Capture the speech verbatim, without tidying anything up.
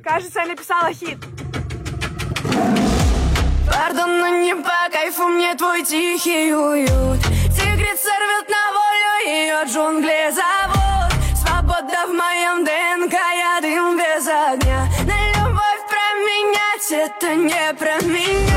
Кажется, я написала хит. Пардон, но не по кайфу мне твой тихий уют. Тигрица рвет на волю, ее джунгли зовут. Свобода в моем ДНК, я дым без огня. На любовь променять, это не про меня.